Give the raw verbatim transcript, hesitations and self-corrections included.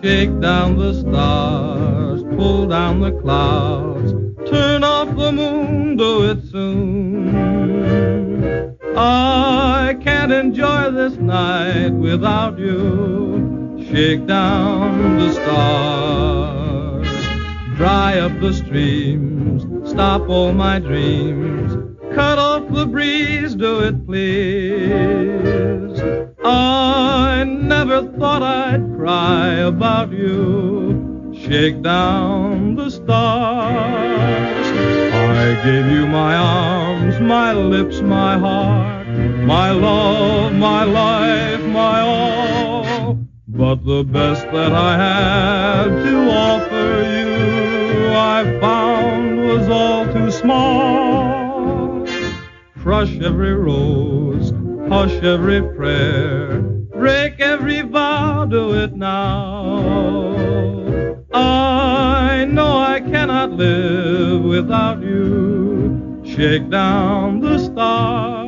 Shake down the stars, pull down the clouds, turn off the moon, do it soon. I can't enjoy this night without you. Shake down the stars, dry up the streams, stop all my dreams, cut off the breeze, do it please. I never thought I'd cry about you. Shake down the stars. I gave you my arms, my lips, my heart, my love, my life, my all. But the best that I had to offer you, I found was all too small. Crush every rose, hush every prayer, break every vow, do it now. I know I cannot live without you. Shake down the stars.